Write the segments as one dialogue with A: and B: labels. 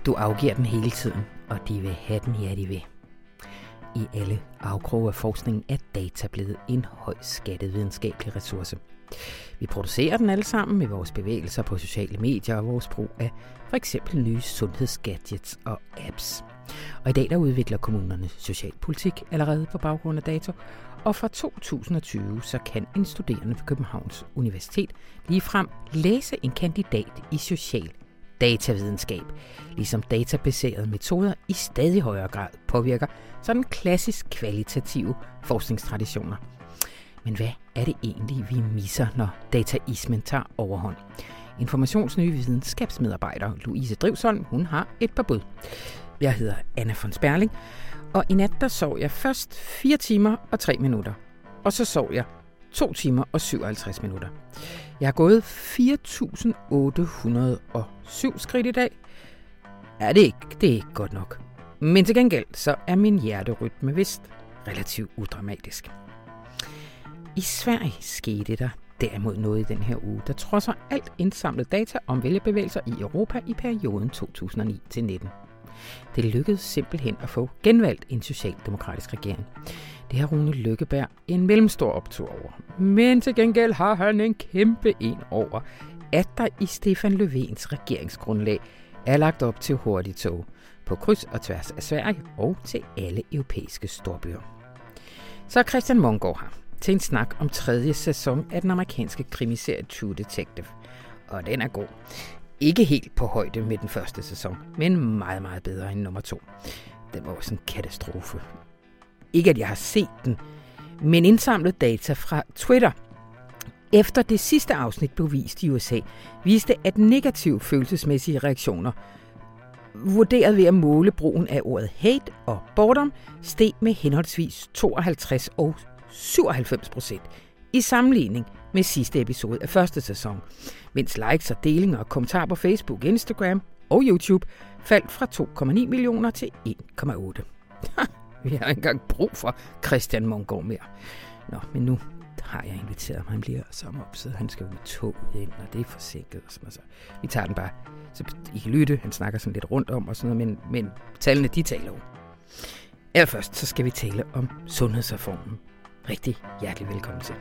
A: Du afgiver den hele tiden, og de vil have den, ja de vil. I alle afkroge af forskningen er data blevet en højt skattet videnskabelig ressource. Vi producerer den alle sammen med vores bevægelser på sociale medier og vores brug af for eksempel nye sundhedsgadgets og apps. Og i dag der udvikler kommunerne socialpolitik allerede på baggrund af data, og fra 2020 så kan en studerende på Københavns Universitet ligefrem læse en kandidat i social datavidenskab, ligesom databaserede metoder i stadig højere grad påvirker sådan klassisk kvalitative forskningstraditioner. Men hvad er det egentlig, vi misser, når dataismen tager overhånd? Informationsnye videnskabsmedarbejder Louise Drivsholm, hun har et par bud. Jeg hedder Anna von Sperling, og i nat der sov jeg først 4 timer og 3 minutter. Og så sov jeg 2 timer og 57 minutter. Jeg har gået 4.807 skridt i dag. Ja, det er ikke godt nok. Men til gengæld så er min hjerterytme vist relativt udramatisk. I Sverige skete der derimod noget i den her uge, der trodser alt indsamlet data om vælgerbevægelser i Europa i perioden 2009-19. Det lykkedes simpelthen at få genvalgt en socialdemokratisk regering. Det har Rune Lykkeberg en mellemstor optur over. Men til gengæld har han en kæmpe en over, at der i Stefan Löfvens regeringsgrundlag er lagt op til hurtigt tog på kryds og tværs af Sverige og til alle europæiske storbyer. Så er Christian Mongård her til en snak om 3. sæson af den amerikanske krimiserie True Detective. Og den er god. Ikke helt på højde med den første sæson, men meget, meget bedre end nummer 2. Den var også en katastrofe. Ikke at jeg har set den, men indsamlet data fra Twitter. Efter det sidste afsnit blev vist i USA, viste at negative følelsesmæssige reaktioner, vurderet ved at måle brugen af ordet hate og boredom, steg med henholdsvis 52 og 97% i sammenligning med sidste episode af første sæson, mens likes og delinger og kommentarer på Facebook, Instagram og YouTube faldt fra 2,9 millioner til 1,8. Vi har ikke engang brug for Christian Mongård mere. Nå, men nu har jeg inviteret ham. Han bliver som opsædet. Han skal jo med toget ind, og det er forsinket. Og sådan, så vi tager den bare, så I kan lytte. Han snakker sådan lidt rundt om og sådan noget, men tallene, de taler jo. Allerførst, så skal vi tale om sundhedsreformen. Rigtig hjertelig velkommen til.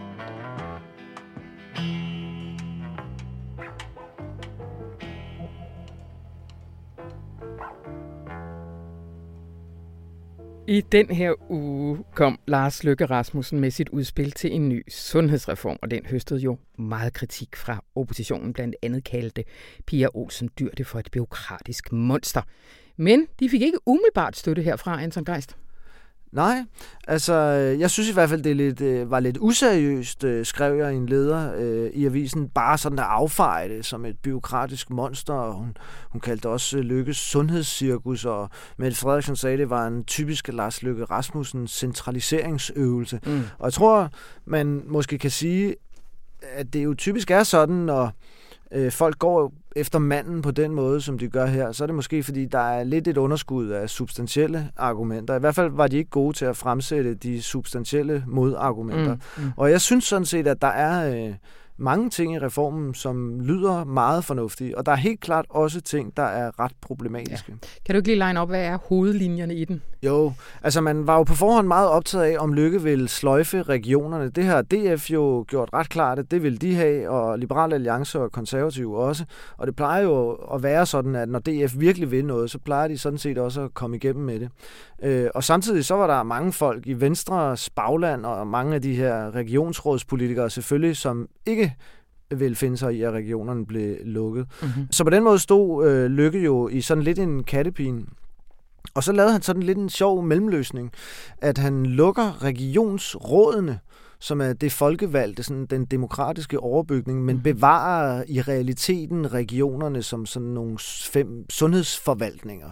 A: I den her uge kom Lars Løkke Rasmussen med sit udspil til en ny sundhedsreform, og den høstede jo meget kritik fra oppositionen. Blandt andet kaldte Pia Olsen Dyhr det for et bureaukratisk monster. Men de fik ikke umiddelbart støtte herfra, Anton Geist.
B: Nej, altså jeg synes i hvert fald, det var lidt useriøst, skrev jeg i en leder i avisen, bare sådan at affeje det som et bureaukratisk monster, og hun kaldte også Løkkes sundhedscirkus, og Mette Frederiksen sagde, det var en typisk Lars Løkke Rasmussen centraliseringsøvelse. Og jeg tror, man måske kan sige, at det jo typisk er sådan, når folk går efter manden på den måde, som de gør her, så er det måske, fordi der er lidt et underskud af substantielle argumenter. I hvert fald var de ikke gode til at fremsætte de substantielle modargumenter. Og jeg synes sådan set, at der er mange ting i reformen, som lyder meget fornuftige, og der er helt klart også ting, der er ret problematiske. Ja.
A: Kan du ikke lige line op, hvad er hovedlinjerne i den?
B: Jo, altså man var jo på forhånd meget optaget af, om Løkke vil sløjfe regionerne. Det har DF jo gjort ret klart, at det vil de have, og Liberale Alliance og Konservative også. Og det plejer jo at være sådan, at når DF virkelig vil noget, så plejer de sådan set også at komme igennem med det. Og samtidig så var der mange folk i Venstres bagland, og mange af de her regionsrådspolitikere selvfølgelig, som ikke vil finde sig i, at regionerne blev lukket. Så på den måde stod Løkke jo i sådan lidt en kattepine. Og så lavede han sådan lidt en sjov mellemløsning, at han lukker regionsrådene, som er det folkevalgte, sådan den demokratiske overbygning, men bevarer i realiteten regionerne som sådan nogle 5 sundhedsforvaltninger.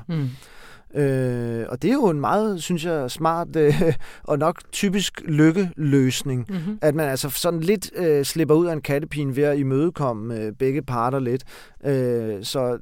B: Og det er jo en meget, synes jeg, smart og nok typisk Løkke-løsning, at man altså sådan lidt slipper ud af en kattepine ved at imødekomme begge parter lidt. Så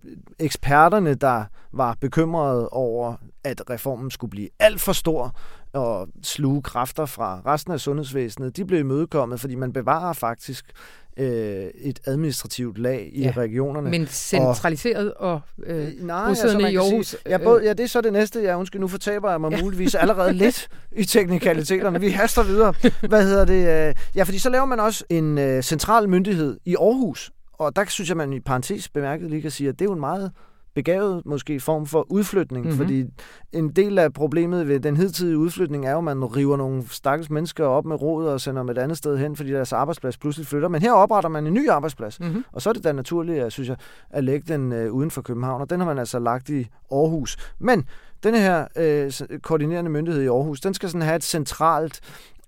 B: eksperterne, der var bekymrede over, at reformen skulle blive alt for stor, og sluge kræfter fra resten af sundhedsvæsenet, de blev imødekommet, fordi man bevarer faktisk et administrativt lag i regionerne.
A: Men centraliseret og
B: bosiddende
A: i Aarhus.
B: Det er så det næste. Nu fortaber jeg mig muligvis allerede lidt i teknikaliteterne. Vi haster videre. Fordi så laver man også en central myndighed i Aarhus. Og der synes jeg, man i parentes bemærket lige kan sige, at det er jo en meget begavet måske form for udflytning, fordi en del af problemet ved den hidtidige udflytning er jo, at man river nogle stakkels mennesker op med rodet og sender dem et andet sted hen, fordi deres arbejdsplads pludselig flytter. Men her opretter man en ny arbejdsplads, og så er det da naturligt, synes jeg, at lægge den uden for København, og den har man altså lagt i Aarhus. Men denne her koordinerende myndighed i Aarhus, den skal sådan have et centralt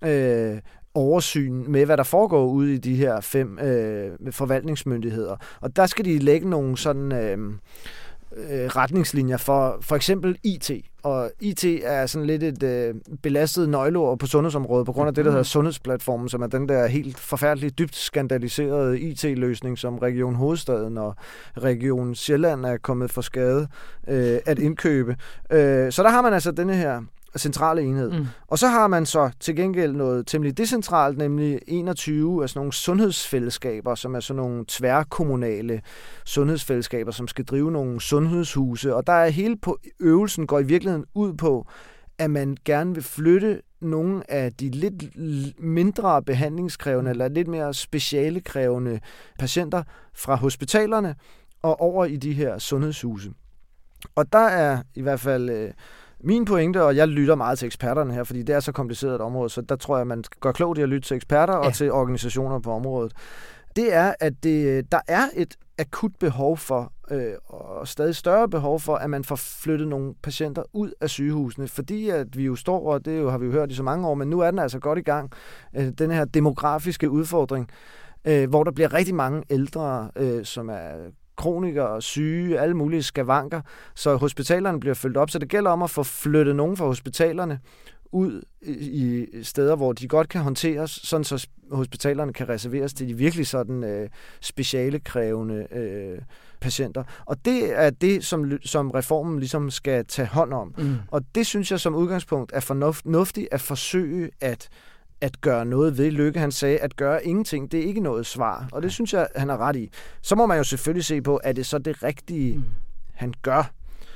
B: oversyn med, hvad der foregår ude i de her 5 forvaltningsmyndigheder. Og der skal de lægge nogle sådan retningslinjer for eksempel IT. Og IT er sådan lidt et belastet nøgleord på sundhedsområdet på grund af det, der hedder Sundhedsplatformen, som er den der helt forfærdeligt dybt skandaliserede IT-løsning, som Region Hovedstaden og Region Sjælland er kommet for skade at indkøbe. Så der har man altså denne her centrale enhed. Og så har man så til gengæld noget temmelig decentralt, nemlig 21 af sådan nogle sundhedsfællesskaber, som er sådan nogle tværkommunale sundhedsfællesskaber, som skal drive nogle sundhedshuse. Og der er hele øvelsen går i virkeligheden ud på, at man gerne vil flytte nogle af de lidt mindre behandlingskrævende eller lidt mere specialekrævende patienter fra hospitalerne og over i de her sundhedshuse. Og der er i hvert fald min pointe, og jeg lytter meget til eksperterne her, fordi det er så kompliceret et område, så der tror jeg, man gør klogt i at lytte til eksperter og til organisationer på området. Det er, at der er et akut behov for, og stadig større behov for, at man får flyttet nogle patienter ud af sygehusene, fordi at vi jo står, og det har vi jo hørt i så mange år, men nu er den altså godt i gang, den her demografiske udfordring, hvor der bliver rigtig mange ældre, som er kronikere, syge, alle mulige skavanker, så hospitalerne bliver fyldt op. Så det gælder om at få flyttet nogen fra hospitalerne ud i steder, hvor de godt kan håndteres, sådan så hospitalerne kan reserveres til de virkelig sådan specialekrævende patienter. Og det er det, som reformen ligesom skal tage hånd om. Og det synes jeg som udgangspunkt er fornuftigt at forsøge at gøre noget ved. Lykke, han sagde, at gøre ingenting, det er ikke noget svar. Og det synes jeg, han har ret i. Så må man jo selvfølgelig se på, er det så det rigtige, han gør?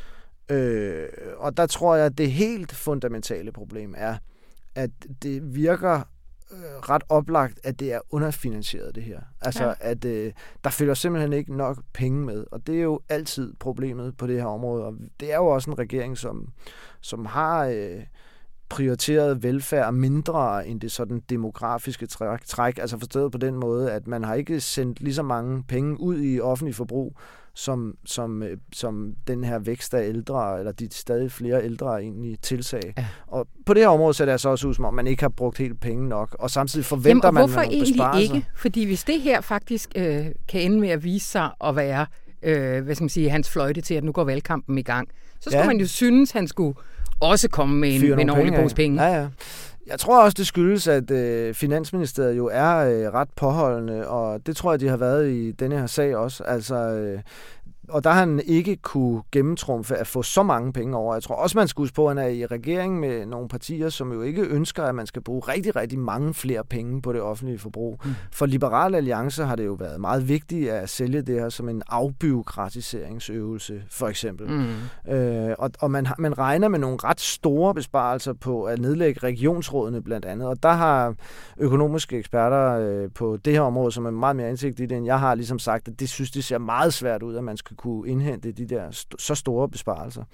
B: Og der tror jeg, at det helt fundamentale problem er, at det virker ret oplagt, at det er underfinansieret, det her. Altså, at der følger simpelthen ikke nok penge med. Og det er jo altid problemet på det her område. Og det er jo også en regering, som har prioriteret velfærd mindre end det sådan demografiske træk. Altså forstået på den måde, at man har ikke sendt lige så mange penge ud i offentlig forbrug, som den her vækst af ældre, eller de stadig flere ældre egentlig tilsag. Ja. Og på det her område ser det altså også ud, som om man ikke har brugt helt penge nok, og samtidig forventer man nogle besparelser.
A: Hvorfor egentlig ikke? Fordi hvis det her faktisk kan ende med at vise sig at være hans fløjte til, at nu går valgkampen i gang, så skulle man jo synes, han skulle også komme med en ordentlig pose penge.
B: Ja. Jeg tror også, det skyldes, at Finansministeriet jo er ret påholdende, og det tror jeg, de har været i denne her sag også. Altså, og der har han ikke kunne gennemtrumfe at få så mange penge over. Jeg tror også, man skal huske på, at han er i regering med nogle partier, som jo ikke ønsker, at man skal bruge rigtig, rigtig mange flere penge på det offentlige forbrug. For Liberal Alliance har det jo været meget vigtigt at sælge det her som en afbureaukratiseringsøvelse, for eksempel. Og man regner med nogle ret store besparelser på at nedlægge regionsrådene blandt andet. Og der har økonomiske eksperter på det her område, som er meget mere indsigt i det, end jeg har ligesom sagt, at det synes, det ser meget svært ud, at man skal kunne indhente de der så store besparelser.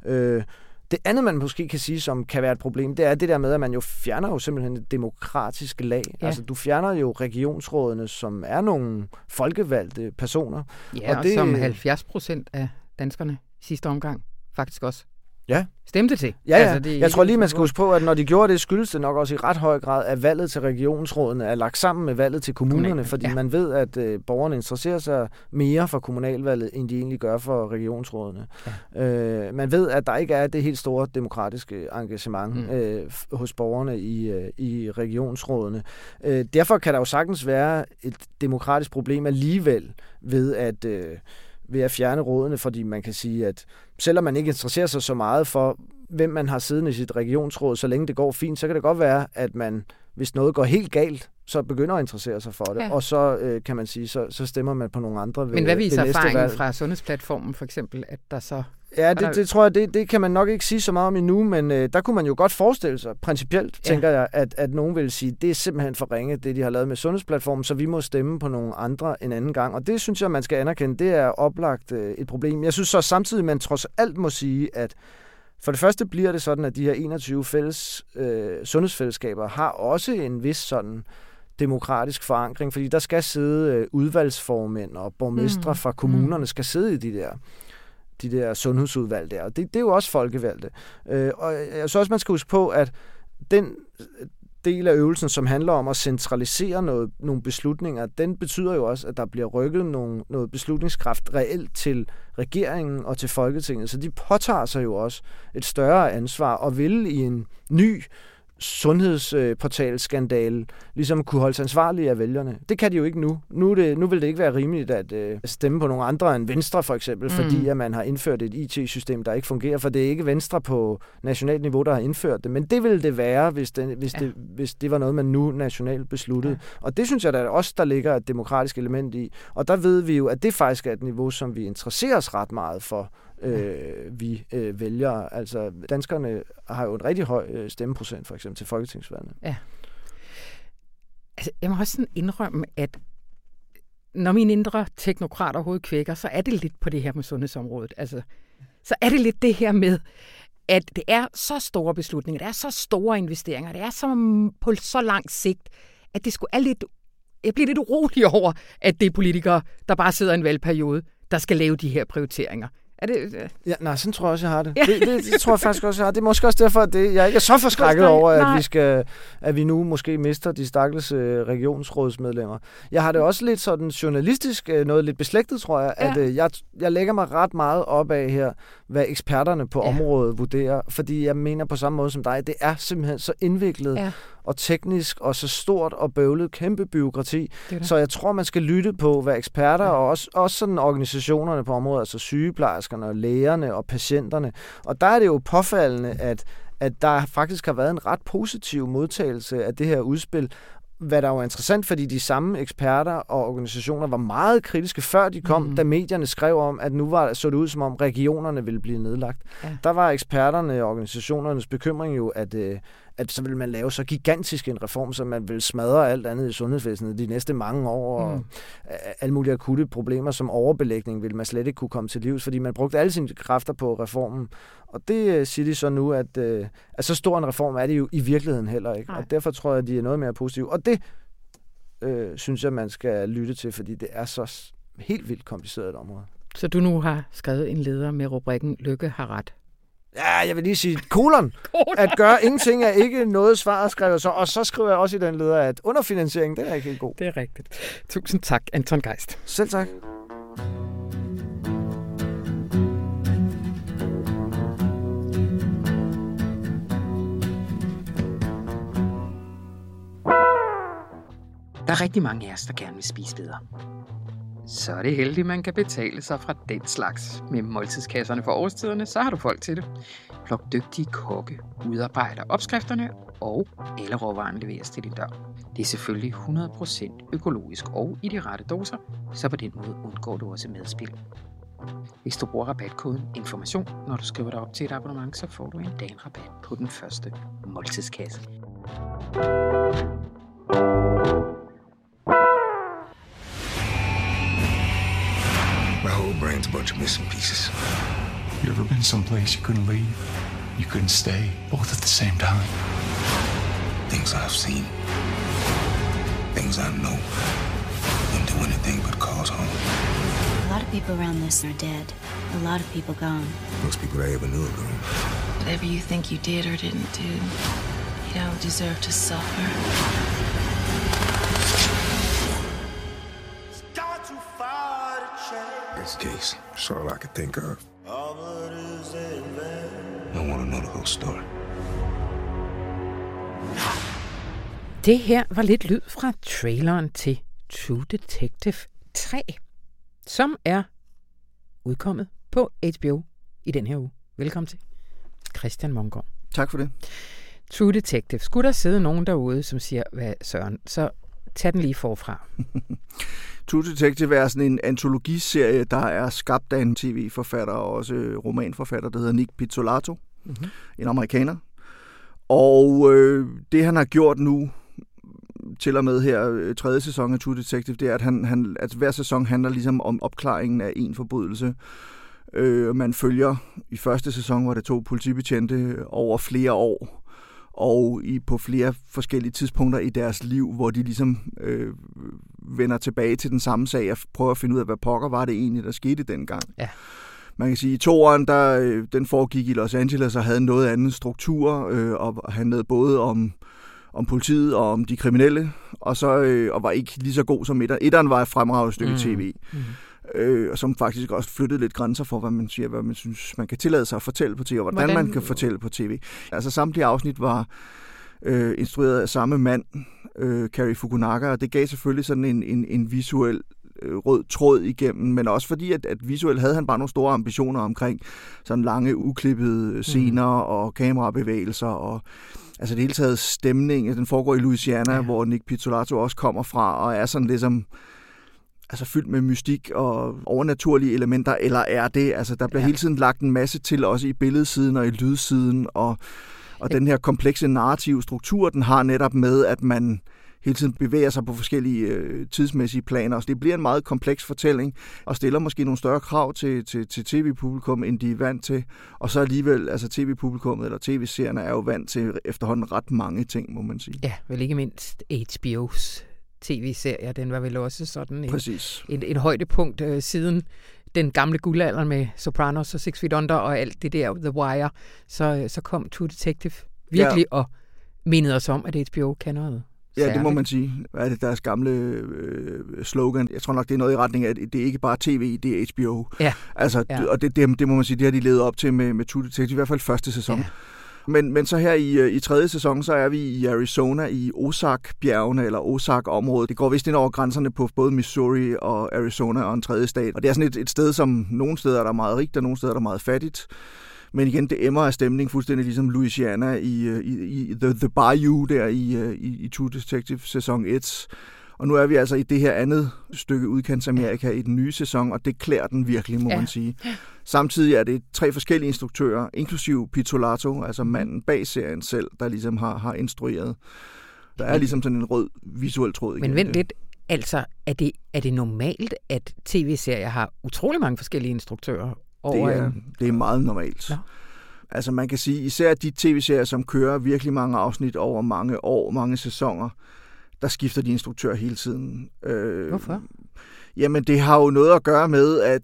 B: Det andet, man måske kan sige, som kan være et problem, det er det der med, at man jo fjerner jo simpelthen et demokratisk lag. Ja. Altså, du fjerner jo regionsrådene, som er nogle folkevalgte personer.
A: Ja, og som 70% af danskerne i sidste omgang faktisk også stemte til.
B: Ja. Altså, jeg tror lige, man skal huske på, at når de gjorde det, skyldes det nok også i ret høj grad, at valget til regionsrådene er lagt sammen med valget til kommunerne, fordi man ved, at borgerne interesserer sig mere for kommunalvalget, end de egentlig gør for regionsrådene. Ja. Man ved, at der ikke er det helt store demokratiske engagement hos borgerne i regionsrådene. Derfor kan der jo sagtens være et demokratisk problem alligevel ved at fjerne rådene, fordi man kan sige, at selvom man ikke interesserer sig så meget for, hvem man har siddende i sit regionsråd, så længe det går fint, så kan det godt være, at man, hvis noget går helt galt, så begynder at interessere sig for det, og så kan man sige, så stemmer man på nogle andre.
A: Men hvad viser erfaringen fra Sundhedsplatformen for eksempel, at der så...
B: Ja, det tror jeg, det kan man nok ikke sige så meget om endnu, men der kunne man jo godt forestille sig, principielt tænker jeg, at nogen vil sige, det er simpelthen for ringe, det de har lavet med Sundhedsplatformen, så vi må stemme på nogle andre en anden gang. Og det synes jeg, man skal anerkende, det er oplagt et problem. Jeg synes så samtidig, man trods alt må sige, at for det første bliver det sådan, at de her 21 fælles sundhedsfællesskaber har også en vis sådan demokratisk forankring, fordi der skal sidde udvalgsformænd og borgmestre fra kommunerne skal sidde i de der sundhedsudvalg der, og det er jo også folkevalgte. Og jeg synes også, man skal huske på, at den del af øvelsen, som handler om at centralisere nogle beslutninger, den betyder jo også, at der bliver rykket noget beslutningskraft reelt til regeringen og til Folketinget. Så de påtager sig jo også et større ansvar og vil i en ny sundhedsportalskandale ligesom kunne holde sig ansvarlige af vælgerne. Det kan de jo ikke nu. Nu vil det ikke være rimeligt at stemme på nogle andre end Venstre for eksempel, fordi at man har indført et IT-system, der ikke fungerer, for det er ikke Venstre på nationalt niveau, der har indført det. Men det ville det være, hvis det var noget, man nu nationalt besluttede. Ja. Og det synes jeg, der er også, der ligger et demokratisk element i. Og der ved vi jo, at det faktisk er et niveau, som vi interesserer os ret meget for, vi vælgere. Altså, danskerne har jo en rigtig høj stemmeprocent, for eksempel til folketingsvalgene.
A: Ja. Altså, jeg må også sådan indrømme, at når mine indre teknokrater overhovedet kvækker, så er det lidt på det her med sundhedsområdet. Altså, så er det lidt det her med, at det er så store beslutninger, det er så store investeringer, det er så på så lang sigt, at det skulle er lidt... Jeg bliver lidt urolig over, at det er politikere, der bare sidder i en valgperiode, der skal lave de her prioriteringer. Er det...
B: Ja, nej, sådan tror jeg også, jeg har det. Ja. Det tror jeg faktisk også, jeg har. Det er måske også derfor, at jeg ikke er så forskrækket over, at vi nu måske mister de stakkels regionsrådsmedlemmer. Jeg har det også lidt sådan journalistisk, noget lidt beslægtet, tror jeg, at jeg lægger mig ret meget op af her, hvad eksperterne på området vurderer, fordi jeg mener på samme måde som dig, det er simpelthen så indviklet og teknisk og så stort og bøvlet, kæmpe bureaukrati. Så jeg tror, man skal lytte på, hvad eksperter og også sådan organisationerne på området, altså sygeplejerskerne og lægerne og patienterne. Og der er det jo påfaldende, at der faktisk har været en ret positiv modtagelse af det her udspil, hvad der var interessant, fordi de samme eksperter og organisationer var meget kritiske, før de kom, da medierne skrev om, at nu så det ud, som om regionerne ville blive nedlagt. Ja. Der var eksperterne og organisationernes bekymring jo, at så ville man lave så gigantisk en reform, så man ville smadre alt andet i sundhedsvæsenet de næste mange år, og alle mulige akutte problemer som overbelægning ville man slet ikke kunne komme til livs, fordi man brugte alle sine kræfter på reformen. Og det siger de så nu, at så stor en reform er det jo i virkeligheden heller ikke. Nej. Og derfor tror jeg, at de er noget mere positive. Og det synes jeg, man skal lytte til, fordi det er så helt vildt kompliceret et område. Så
A: du nu har skrevet en leder med rubrikken Løkke har ret?
B: Ja, jeg vil lige sige kolon. At gøre ingenting er ikke noget svar, skriver så. Og så skriver jeg også i den leder, at underfinansiering, det er ikke helt god.
A: Det er rigtigt. Tusind tak, Anton Geist.
B: Selv tak.
A: Der er rigtig mange af os, der gerne vil spise bedre. Så er det heldigt, man kan betale sig fra den slags. Med måltidskasserne for årstiderne, så har du folk til det. Pluk dygtige kokke, udarbejder opskrifterne, og alle råvarerne leveres til din dør. Det er selvfølgelig 100% økologisk og i de rette doser, så på den måde undgår du også madspild. Hvis du bruger rabatkoden information, når du skriver dig op til et abonnement, så får du en dagenrabat på den første måltidskasse.
C: My whole brain's a bunch of missing pieces.
D: You ever been someplace you couldn't leave? You couldn't stay, both at the same time?
C: Things I've seen. Things I know. Wouldn't do anything but cause harm.
E: A lot of people around this are dead. A lot of people gone.
C: Most people I ever knew are gone.
F: Whatever you think you did or didn't do, you don't deserve to suffer.
C: This case, that's all I could think of. I want to know the whole story.
A: Det her var lidt lyd fra traileren til True Detective 3, som er udkommet på HBO i den her uge. Velkommen til. Christian Mongård.
G: Tak for det.
A: True Detective. Skulle der sidde nogen derude, som siger, hvad Søren, så tag den lige forfra.
G: True Detective er sådan en antologiserie, der er skabt af en tv-forfatter og også romanforfatter, der hedder Nick Pizzolatto, en amerikaner. Og det han har gjort nu, til og med her 3. sæson af True Detective, det er, at hver sæson handler ligesom om opklaringen af en forbrydelse. Man følger i første sæson, hvor det 2 politibetjente over flere år, og på flere forskellige tidspunkter i deres liv, hvor de ligesom vender tilbage til den samme sag og prøver at finde ud af, hvad pokker var det egentlig, der skete dengang. Ja. Man kan sige, at i 2'eren, den foregik i Los Angeles og havde noget anden struktur, og handlede både om politiet og om de kriminelle, og var ikke lige så god som 1'eren. 1'eren var et fremragende stykke tv, som faktisk også flyttede lidt grænser for, hvad man siger, hvad man synes, man kan tillade sig at fortælle på tv, og hvordan man kan fortælle på tv. Altså samtlige afsnit var instrueret af samme mand, Cary Fukunaga, og det gav selvfølgelig sådan en visuel rød tråd igennem, men også fordi, at visuelt havde han bare nogle store ambitioner omkring sådan lange, uklippede scener og kamerabevægelser, og altså det hele taget stemning, den foregår i Louisiana, hvor Nick Pizzolatto også kommer fra, og er sådan ligesom altså fyldt med mystik og overnaturlige elementer, eller er det? Altså der bliver hele tiden lagt en masse til, også i billedsiden og i lydsiden, og den her komplekse narrative struktur, den har netop med, at man hele tiden bevæger sig på forskellige tidsmæssige planer. Så det bliver en meget kompleks fortælling, og stiller måske nogle større krav til tv-publikum, end de er vant til. Og så alligevel, altså tv-publikummet eller tv-serierne er jo vant til efterhånden ret mange ting, må man sige.
A: Ja, vel ikke mindst HBO's tv-serier, den var vel også sådan et højdepunkt siden den gamle guldalder med Sopranos og Six Feet Under og alt det der, The Wire, så kom True Detective virkelig og mindede os om, at HBO kan noget.
G: Ja, det må man sige. Er det deres gamle slogan? Jeg tror nok, det er noget i retning af, at det er ikke bare tv, det er HBO. Ja. Altså, og det må man sige, det har de levet op til med True Detective, i hvert fald første sæson. Ja. Men så her i 3. sæson, så er vi i Arizona, i Ozark-bjergene, eller Ozark-området. Det går vist ind over grænserne på både Missouri og Arizona og en 3. stat. Og det er sådan et sted, som nogle steder er der meget rigt, og nogle steder er der meget fattigt. Men igen, det emmer af stemning, fuldstændig ligesom Louisiana i The Bayou der i True Detective sæson 1. Og nu er vi altså i det her andet stykke udkants-Amerika i den nye sæson, og det klæder den virkelig, må man sige. Samtidig er det 3 forskellige instruktører, inklusive Pizzolatto, altså manden bag serien selv, der ligesom har instrueret. Der er ligesom sådan en rød visuel tråd igen.
A: Men vent lidt, altså er det normalt, at tv-serier har utrolig mange forskellige instruktører?
G: Det er meget normalt. Ja. Altså man kan sige, især de tv-serier, som kører virkelig mange afsnit over mange år, mange sæsoner, der skifter de instruktører hele tiden.
A: Hvorfor?
G: Jamen, det har jo noget at gøre med, at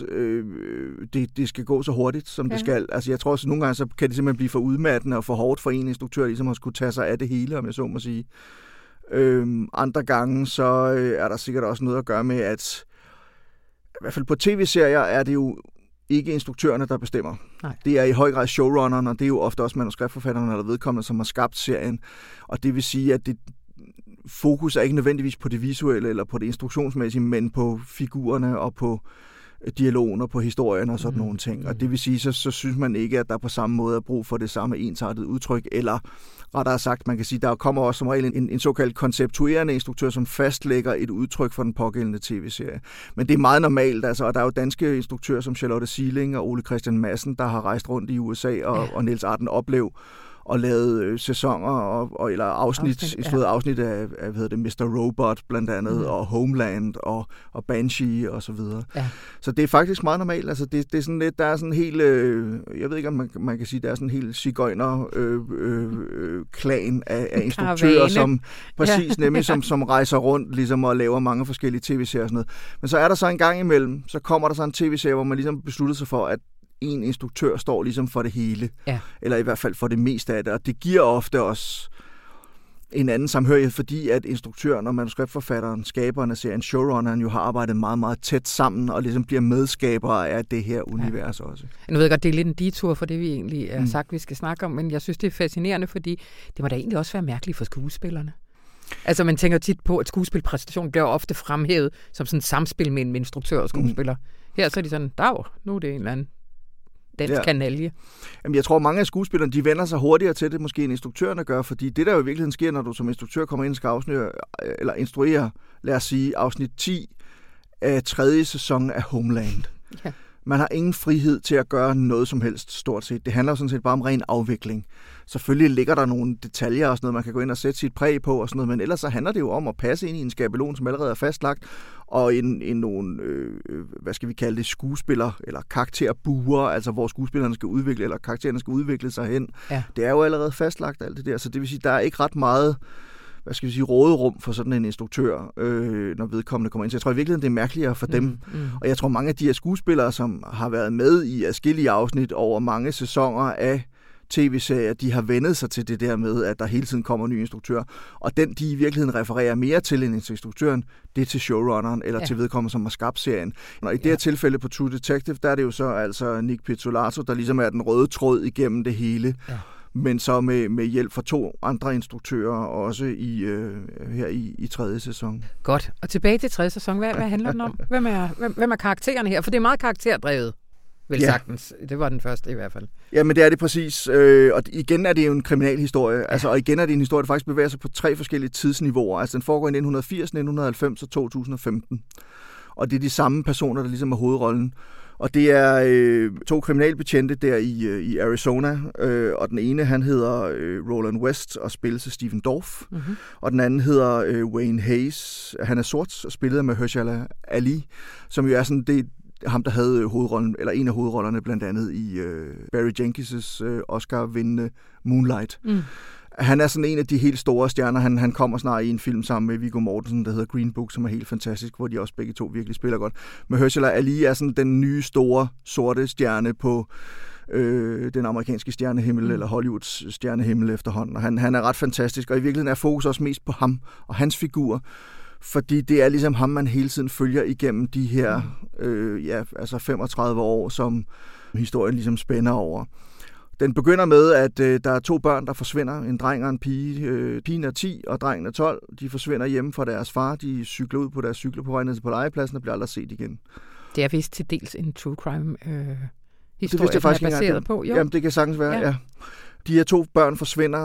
G: det skal gå så hurtigt, som det skal. Altså, jeg tror også, at nogle gange så kan det simpelthen blive for udmattende og for hårdt for en instruktør, ligesom at skulle tage sig af det hele, om jeg så må sige. Andre gange, så er der sikkert også noget at gøre med, at i hvert fald på tv-serier er det jo ikke instruktørerne, der bestemmer. Nej. Det er i høj grad showrunneren, og det er jo ofte også manuskriptforfatterne eller vedkommende, som har skabt serien. Og det vil sige, at fokus er ikke nødvendigvis på det visuelle eller på det instruktionsmæssige, men på figurerne og på dialogen og på historien og sådan nogle ting. Og det vil sige, så synes man ikke, at der på samme måde er brug for det samme ensartede udtryk, eller rettere sagt, man kan sige, der kommer også som regel en såkaldt konceptuerende instruktør, som fastlægger et udtryk for den pågældende tv-serie. Men det er meget normalt, altså, og der er jo danske instruktører som Charlotte Sieling og Ole Christian Madsen, der har rejst rundt i USA, og Niels Arden Oplev, og lavet sæsoner eller instrueret afsnit af Mr. Robot blandt andet, og Homeland og Banshee og så videre. Ja. Så det er faktisk meget normalt. Altså det er sådan lidt, der er sådan helt, jeg ved ikke om man kan sige, der er sådan en helt sigøjner klan af instruktører, som præcis nemlig som rejser rundt ligesom og laver mange forskellige tv-serier og sådan noget. Men så er der så en gang imellem, så kommer der så en tv-serie, hvor man ligesom beslutter sig for, at en instruktør står ligesom for det hele, eller i hvert fald for det meste af det, og det giver ofte også en anden samhørighed, fordi at instruktøren og manuskriptforfatteren, skaberen af serien, showrunneren, jo har arbejdet meget, meget tæt sammen, og ligesom bliver medskabere af det her univers også.
A: Nu ved jeg godt, det er lidt en detur for det, vi egentlig har sagt, vi skal snakke om, men jeg synes, det er fascinerende, fordi det må da egentlig også være mærkeligt for skuespillerne. Altså, man tænker tit på, at skuespilpræstationen bliver ofte fremhævet som sådan et samspil med en instruktør og skuespiller. Her så er de sådan, nu er det en eller anden den kanalje.
G: Jamen, jeg tror, mange af skuespillerne, de vender sig hurtigere til det, måske end instruktørerne gør, fordi det, der jo i virkeligheden sker, når du som instruktør kommer ind og skal instruere, lad os sige, afsnit 10 af 3. sæson af Homeland. Ja. Man har ingen frihed til at gøre noget som helst, stort set. Det handler jo sådan set bare om ren afvikling. Selvfølgelig ligger der nogle detaljer og sådan noget, man kan gå ind og sætte sit præg på og sådan noget, men ellers så handler det jo om at passe ind i en skabelon, som allerede er fastlagt, og nogle, hvad skal vi kalde det, skuespiller- eller karakterbuer, altså hvor skuespillerne skal udvikle, eller karaktererne skal udvikle sig hen. Ja. Det er jo allerede fastlagt, alt det der, så det vil sige, der er ikke ret meget, hvad skal vi sige, råderum for sådan en instruktør, når vedkommende kommer ind. Så jeg tror i virkeligheden, det er mærkeligere for dem. Og jeg tror, mange af de her skuespillere, som har været med i adskillige afsnit over mange sæsoner af tv-serier, de har vendet sig til det der med, at der hele tiden kommer en ny instruktør. Og den, de i virkeligheden refererer mere til end instruktøren, det er til showrunneren, eller til vedkommende, som har skabt serien. Og i det her tilfælde på True Detective, der er det jo så altså Nick Pizzolatto, der ligesom er den røde tråd igennem det hele. Ja. Men så med hjælp fra 2 andre instruktører også her i 3. sæson.
A: Godt. Og tilbage til 3. sæson. Hvad handler den om? Hvem er karaktererne her? For det er meget karakterdrevet, vel sagtens. Det var den første i hvert fald.
G: Ja, men det er det præcis. Og igen er det jo en kriminalhistorie. Ja. Altså, og igen er det en historie, der faktisk bevæger sig på 3 forskellige tidsniveauer. Altså, den foregår i 1980, 1990 og 2015. Og det er de samme personer, der ligesom er hovedrollen. Og det er 2 kriminalbetjente der i Arizona, og den ene, han hedder Roland West og spilles af Stephen Dorff, og den anden hedder Wayne Hayes. Han er sort og spillet med Mahershala Ali, som jo er sådan det ham, der havde hovedrollen, eller en af hovedrollerne blandt andet i Barry Jenkins' Oscar-vindende Moonlight. Han er sådan en af de helt store stjerner. Han kommer snart i en film sammen med Viggo Mortensen, der hedder Green Book, som er helt fantastisk, hvor de også begge to virkelig spiller godt. Mahershala Ali er sådan den nye store sorte stjerne på den amerikanske stjernehimmel, eller Hollywoods stjernehimmel efterhånden. Og han er ret fantastisk, og i virkeligheden er fokus også mest på ham og hans figur, fordi det er ligesom ham, man hele tiden følger igennem de her 35 år, som historien ligesom spænder over. Den begynder med, at der er 2 børn, der forsvinder. En dreng og en pige. Pigen er 10, og drengen er 12. De forsvinder hjemme fra deres far. De cykler ud på deres cykler på vej ned på legepladsen og bliver aldrig set igen.
A: Det er vist til dels en true crime historie, det er baseret på. Jo.
G: Jamen, det kan sagtens være, ja. De her 2 børn forsvinder,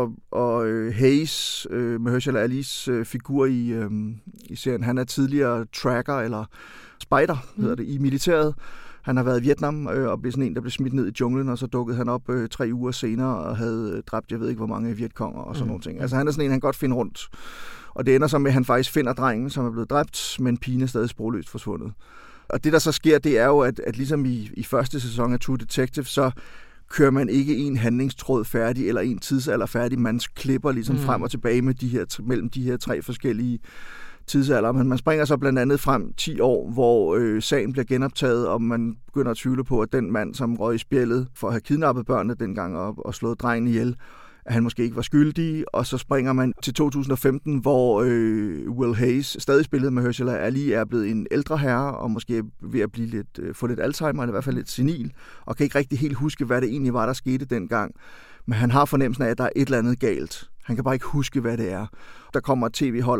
G: og Hayes, Mahershala Alis figur i serien, han er tidligere tracker, eller spider, hedder det, i militæret. Han har været i Vietnam og blev sådan en, der blev smidt ned i junglen, og så dukkede han op 3 uger senere og havde dræbt, jeg ved ikke hvor mange vietkonger og sådan nogle ting. Altså han er sådan en, han godt finder rundt. Og det ender så med, at han faktisk finder drengen, som er blevet dræbt, men pigen er stadig sproløst forsvundet. Og det, der så sker, det er jo, at ligesom i første sæson af True Detective, så kører man ikke en handlingstråd færdig, eller en tidsalder færdig. Man klipper ligesom frem og tilbage med mellem de her 3 forskellige tidsalder, men man springer så blandt andet frem 10 år, hvor sagen bliver genoptaget, og man begynder at tvivle på, at den mand, som røg i spjældet for at have kidnappet børnene dengang og slået drengen ihjel, at han måske ikke var skyldig, og så springer man til 2015, hvor Will Hayes, stadig spillet med Mahershala Ali, er blevet en ældre herre, og måske ved at blive få lidt Alzheimer, eller i hvert fald lidt senil, og kan ikke rigtig helt huske, hvad det egentlig var, der skete dengang. Men han har fornemmelsen af, at der er et eller andet galt. Han kan bare ikke huske, hvad det er. Der kommer et tv-hold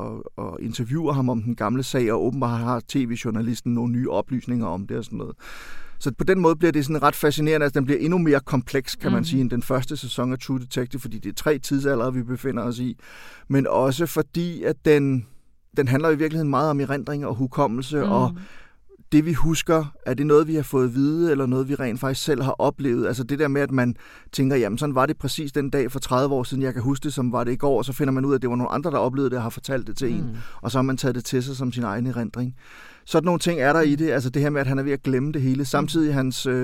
G: og interviewer ham om den gamle sag, og åbenbart har tv-journalisten nogle nye oplysninger om det og sådan noget. Så på den måde bliver det sådan ret fascinerende, at den bliver endnu mere kompleks, kan man sige, end den første sæson af True Detective, fordi det er 3 tidsaldre, vi befinder os i. Men også fordi, at den handler i virkeligheden meget om erindring og hukommelse, og det vi husker, er det noget, vi har fået at vide, eller noget, vi rent faktisk selv har oplevet? Altså det der med, at man tænker, jamen sådan var det præcis den dag for 30 år siden, jeg kan huske det, som var det i går, og så finder man ud af, at det var nogle andre, der oplevede det og har fortalt det til en, og så har man taget det til sig som sin egen erindring. Sådan nogle ting er der i det, altså det her med, at han er ved at glemme det hele. Samtidig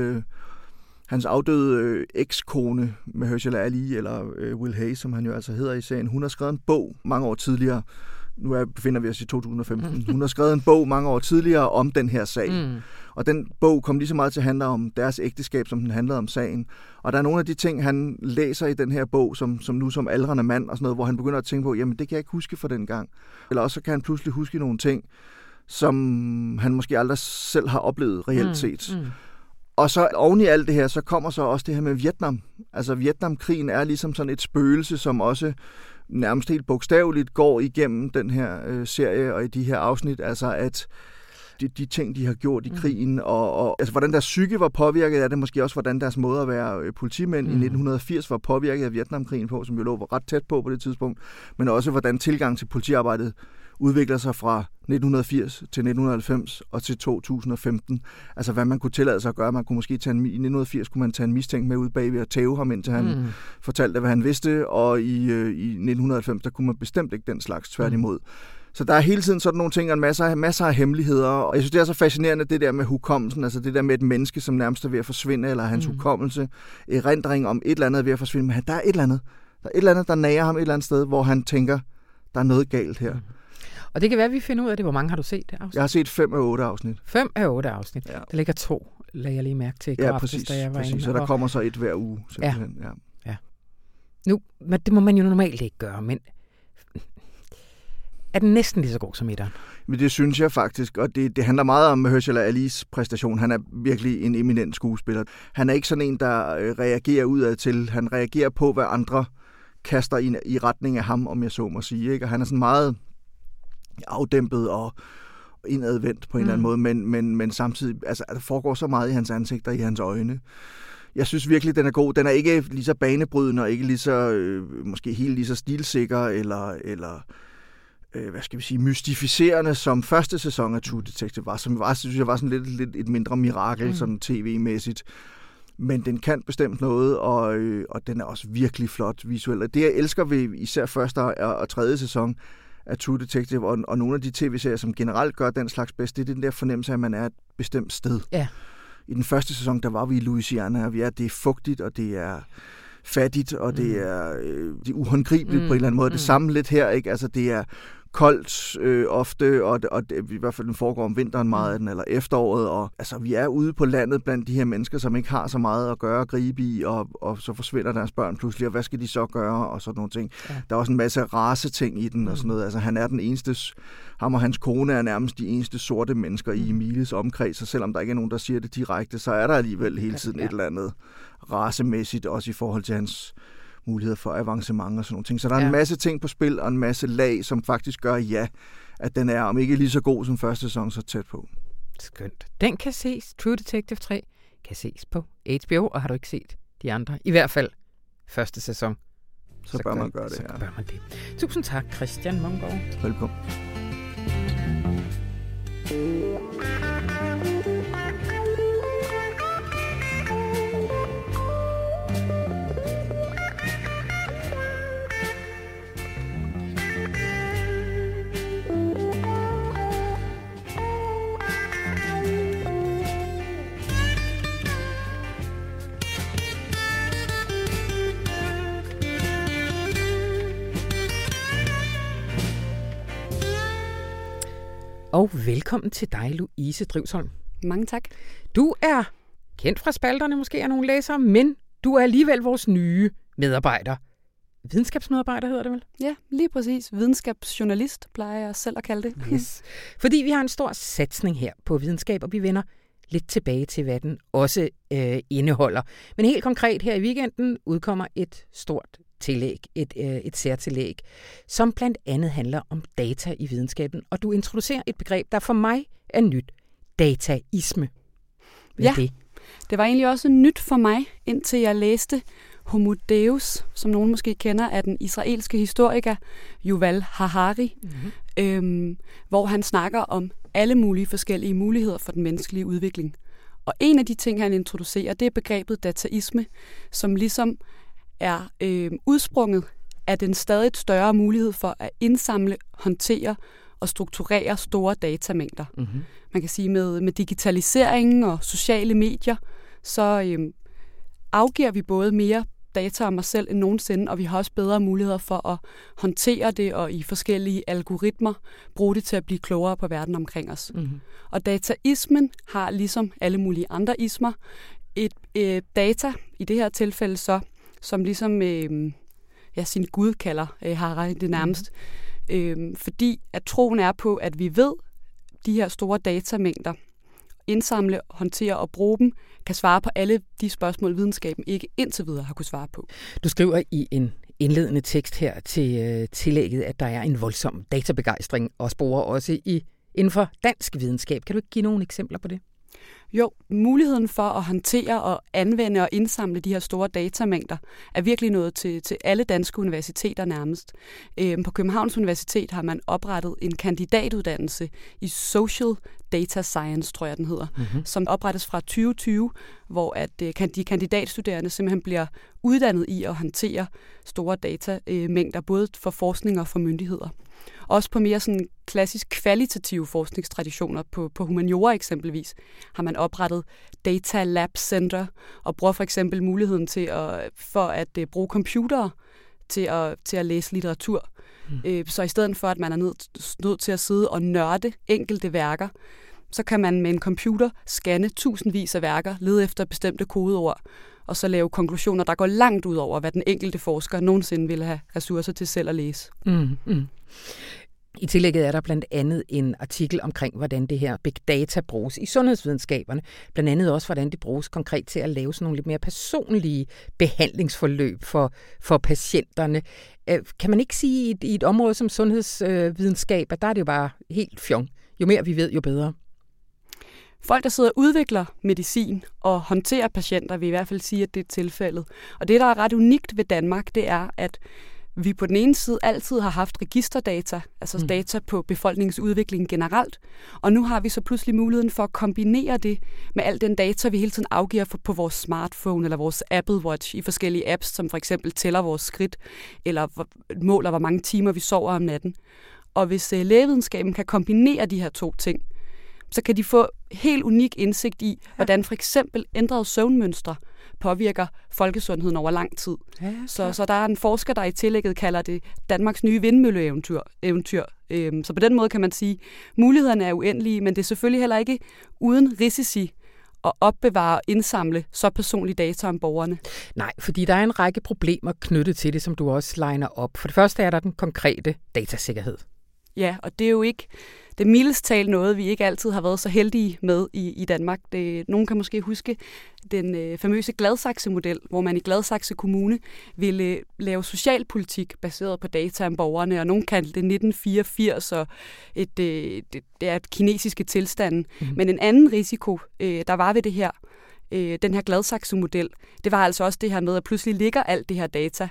G: hans afdøde ekskone, Mahershala Ali, eller Will Hayes, som han jo altså hedder i serien, hun har skrevet en bog mange år tidligere. Nu befinder vi os i 2015. Hun har skrevet en bog mange år tidligere om den her sag. Og den bog kom lige så meget til at handle om deres ægteskab, som den handlede om sagen. Og der er nogle af de ting, han læser i den her bog, som nu som aldrende mand og sådan noget, hvor han begynder at tænke på, jamen det kan jeg ikke huske fra den gang. Eller også så kan han pludselig huske nogle ting, som han måske aldrig selv har oplevet reelt set. Og så oven i alt det her, så kommer så også det her med Vietnam. Altså Vietnamkrigen er ligesom sådan et spøgelse, som også nærmest helt bogstaveligt går igennem den her serie og i de her afsnit. Altså de ting, de har gjort i krigen, og altså, hvordan deres psyke var påvirket af det, måske også hvordan deres måde at være politimænd i 1980 var påvirket af Vietnamkrigen på, som jo lå ret tæt på det tidspunkt, men også hvordan tilgang til politiarbejdet udvikler sig fra 1980 til 1990 og til 2015. Altså, hvad man kunne tillade sig at gøre. Man kunne måske i 1980 kunne man tage en mistænkt med ud bagved og tæve ham, indtil han fortalte, hvad han vidste, og i 1990, der kunne man bestemt ikke den slags, tværtimod. Så der er hele tiden sådan nogle ting, og masser af hemmeligheder, og jeg synes, det er så fascinerende, det der med hukommelsen, altså det der med et menneske, som nærmest er ved at forsvinde, eller hans hukommelse, erindring om et eller andet er ved at forsvinde, men der er et eller andet, der nager ham et eller andet sted, hvor han tænker, der er noget galt her.
A: Og det kan være, at vi finder ud af det. Hvor mange har du set det afsnit?
G: Jeg har set 5 af 8 afsnit.
A: 5 af 8 afsnit. Ja. Der ligger 2, lagde jeg lige mærke til.
G: Ja, præcis. Så der kommer så et hver uge, simpelthen.
A: Ja. Nu, det må man jo normalt ikke gøre, men er den næsten lige så god som etteren?
G: Men det synes jeg faktisk, og det handler meget om Mahershala Alis præstation. Han er virkelig en eminent skuespiller. Han er ikke sådan en, der reagerer udad til. Han reagerer på, hvad andre kaster i retning af ham, om jeg så må sige. Ikke? Og han er sådan meget afdæmpet og indadvendt på en eller anden måde, men samtidig, altså, der foregår så meget i hans ansigt og i hans øjne. Jeg synes virkelig, den er god. Den er ikke lige så banebrydende og ikke lige så, måske helt lige så stilsikker eller hvad skal vi sige, mystificerende som første sæson af True Detective var, som synes jeg var sådan lidt et mindre mirakel, sådan tv-mæssigt. Men den kan bestemt noget, og den er også virkelig flot visuelt. Og det, jeg elsker ved især første og tredje sæson af True Detective, og nogle af de tv-serier, som generelt gør den slags bedst, det er den der fornemmelse af, at man er et bestemt sted.
A: Ja.
G: I den første sæson, der var vi i Louisiana, og det er fugtigt, og det er fattigt, og det er uhåndgribeligt på en eller anden måde. Det samme lidt her, ikke? Altså, det er koldt ofte, og i hvert fald den foregår om vinteren meget af den, eller efteråret, og altså, vi er ude på landet blandt de her mennesker, som ikke har så meget at gøre og gribe i, og så forsvinder deres børn pludselig, og hvad skal de så gøre, og sådan nogle ting. Ja. Der er også en masse raceting i den, og sådan noget. Altså, han er den eneste, ham og hans kone er nærmest de eneste sorte mennesker i Emiles omkreds, og selvom der ikke er nogen, der siger det direkte, så er der alligevel hele tiden et eller andet racemæssigt, også i forhold til hans muligheder for avancement og sådan nogle ting. Så der er en masse ting på spil, og en masse lag, som faktisk gør, at den er, om ikke lige så god som første sæson, så tæt på.
A: Skønt. Den kan ses, True Detective 3, kan ses på HBO, og har du ikke set de andre, i hvert fald første sæson,
G: så bør man gøre det.
A: Så bør man det. Tusind tak, Christian Munggaard.
G: Velkommen.
A: Og velkommen til dig, Louise Drivsholm.
H: Mange tak.
A: Du er kendt fra spalterne måske af nogle læsere, men du er alligevel vores nye medarbejder. Videnskabsmedarbejder hedder det vel?
H: Ja, lige præcis. Videnskabsjournalist plejer jeg selv at kalde det.
A: Yes. Fordi vi har en stor satsning her på videnskab, og vi vender lidt tilbage til, hvad den også indeholder. Men helt konkret her i weekenden udkommer et stort tillæg, et særtillæg, som blandt andet handler om data i videnskaben. Og du introducerer et begreb, der for mig er nyt. Dataisme. Hvad er det?
H: Det var egentlig også nyt for mig, indtil jeg læste Homo Deus, som nogen måske kender, af den israelske historiker Yuval Harari, hvor han snakker om alle mulige forskellige muligheder for den menneskelige udvikling. Og en af de ting, han introducerer, det er begrebet dataisme, som ligesom er udsprunget af den stadig større mulighed for at indsamle, håndtere og strukturere store datamængder. Mm-hmm. Man kan sige, med digitaliseringen og sociale medier, så afgiver vi både mere data om os selv end nogensinde, og vi har også bedre muligheder for at håndtere det og i forskellige algoritmer bruge det til at blive klogere på verden omkring os. Mm-hmm. Og dataismen har ligesom alle mulige andre ismer et data, i det her tilfælde så, som ligesom sin Gud kalder Harari det nærmest. Fordi at troen er på, at vi ved de her store datamængder, indsamle, håndtere og bruge dem, kan svare på alle de spørgsmål, videnskaben ikke indtil videre har kunne svare på.
A: Du skriver i en indledende tekst her til tillægget, at der er en voldsom databegejstring og sporer også i inden for dansk videnskab. Kan du ikke give nogle eksempler på det?
H: Jo, muligheden for at håndtere og anvende og indsamle de her store datamængder er virkelig noget til alle danske universiteter nærmest. På Københavns Universitet har man oprettet en kandidatuddannelse i Social Data Science, tror jeg den hedder, som oprettes fra 2020, hvor at de kandidatstuderende simpelthen bliver uddannet i at håndtere store datamængder, både for forskning og for myndigheder. Også på mere sådan klassisk kvalitative forskningstraditioner på humaniora eksempelvis, har man oprettet Data Lab Center og bruger for eksempel muligheden for at bruge computere til at læse litteratur. Så i stedet for, at man er nødt til at sidde og nørde enkelte værker, så kan man med en computer scanne tusindvis af værker, lede efter bestemte kodeord, og så lave konklusioner, der går langt ud over, hvad den enkelte forsker nogensinde ville have ressourcer til selv at læse.
A: I tillægget er der blandt andet en artikel omkring, hvordan det her big data bruges i sundhedsvidenskaberne. Blandt andet også, hvordan det bruges konkret til at lave sådan nogle lidt mere personlige behandlingsforløb for patienterne. Kan man ikke sige i et område som sundhedsvidenskab, at der er det jo bare helt fjong. Jo mere vi ved, jo bedre.
H: Folk, der sidder og udvikler medicin og håndterer patienter, vil i hvert fald sige, at det er tilfældet. Og det, der er ret unikt ved Danmark, det er, at vi på den ene side altid har haft registerdata, altså data på befolkningens udvikling generelt, og nu har vi så pludselig muligheden for at kombinere det med al den data, vi hele tiden afgiver på vores smartphone eller vores Apple Watch i forskellige apps, som for eksempel tæller vores skridt eller måler, hvor mange timer vi sover om natten. Og hvis lægevidenskaben kan kombinere de her to ting, så kan de få helt unik indsigt i, hvordan for eksempel ændrede søvnmønstre påvirker folkesundheden over lang tid. Ja, så der er en forsker, der i tillægget kalder det Danmarks nye vindmølleeventyr. Så på den måde kan man sige, at mulighederne er uendelige, men det er selvfølgelig heller ikke uden risici at opbevare og indsamle så personlige data om borgerne.
A: Nej, fordi der er en række problemer knyttet til det, som du også liner op. For det første er der den konkrete datasikkerhed.
H: Ja, og det er jo ikke det mildest talt noget, vi ikke altid har været så heldige med i Danmark. Nogen kan måske huske den famøse Gladsaxe-model, hvor man i Gladsaxe Kommune ville lave socialpolitik baseret på data om borgerne, og nogen kaldte det 1984 og det er kinesiske tilstanden. Men en anden risiko, der var ved det her, den her Gladsaxe-model, det var altså også det her med, at pludselig ligger alt det her data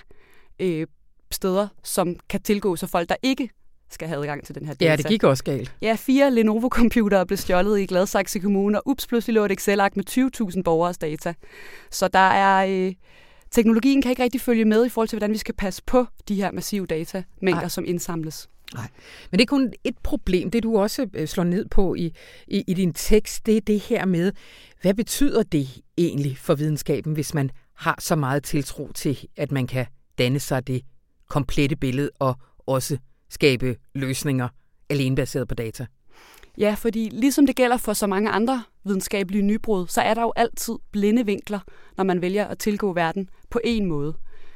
H: steder, som kan tilgås af folk, der ikke skal have adgang til den her data.
A: Ja, det gik også galt.
H: Ja, 4 Lenovo-computere blev stjålet i Gladsaxe Kommune, og pludselig lå et Excel-ark med 20.000 borgeres data. Så der er teknologien kan ikke rigtig følge med i forhold til, hvordan vi skal passe på de her massive datamængder, som indsamles.
A: Nej, men det er kun et problem. Det du også slår ned på i din tekst, det er det her med, hvad betyder det egentlig for videnskaben, hvis man har så meget tiltro til, at man kan danne sig det komplette billede og også skabe løsninger alene baseret på data?
H: Ja, fordi ligesom det gælder for så mange andre videnskabelige nybrud, så er der jo altid blinde vinkler, når man vælger at tilgå verden på en måde.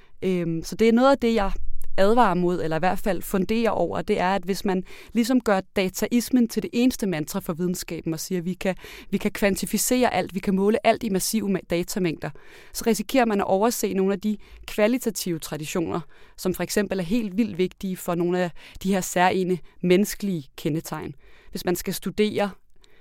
H: Så det er noget af det, jeg advarer mod, eller i hvert fald funderer over, det er, at hvis man ligesom gør dataismen til det eneste mantra for videnskaben og siger, at vi kan kvantificere alt, vi kan måle alt i massive datamængder, så risikerer man at overse nogle af de kvalitative traditioner, som for eksempel er helt vildt vigtige for nogle af de her særlige menneskelige kendetegn. Hvis man skal studere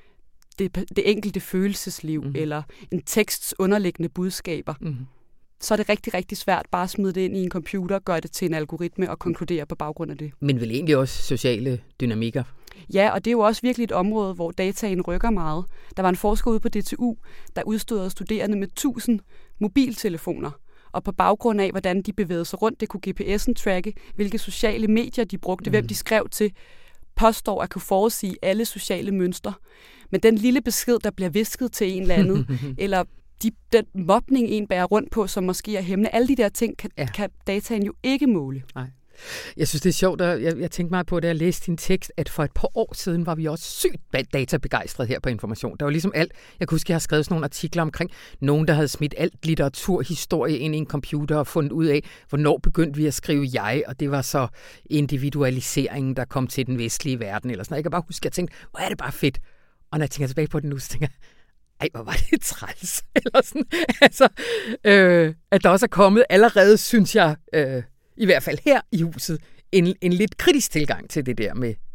H: det enkelte følelsesliv, eller en teksts underliggende budskaber, så er det rigtig, rigtig svært bare at smide det ind i en computer, gøre det til en algoritme og konkludere på baggrund af det.
A: Men vel egentlig også sociale dynamikker?
H: Ja, og det er jo også virkelig et område, hvor dataen rykker meget. Der var en forsker ude på DTU, der udstyrede studerende med 1000 mobiltelefoner, og på baggrund af, hvordan de bevægede sig rundt, det kunne GPS'en tracke, hvilke sociale medier de brugte, hvem de skrev til, påstår at kunne forudsige alle sociale mønstre. Men den lille besked, der bliver visket til en eller anden, eller den mobning, en bærer rundt på, som måske er hæmmende, alle de der ting, kan dataen jo ikke måle.
A: Nej. Jeg synes, det er sjovt, at jeg tænkte meget på, da jeg læste din tekst, at for et par år siden var vi også sygt databegejstrede her på Information. Der var ligesom alt. Jeg kan huske, at jeg har skrevet sådan nogle artikler omkring nogen, der havde smidt alt litteraturhistorie ind i en computer og fundet ud af, hvornår begyndte vi at skrive jeg, og det var så individualiseringen, der kom til den vestlige verden. Eller sådan. Jeg kan bare huske, at jeg tænkte, hvor er det bare fedt. Og når jeg tænker tilbage på det nu, så tænker jeg, ej, hvor var det træls. Eller sådan. Altså, at der også er kommet allerede, synes jeg, i hvert fald her i huset, en lidt kritisk tilgang til det der med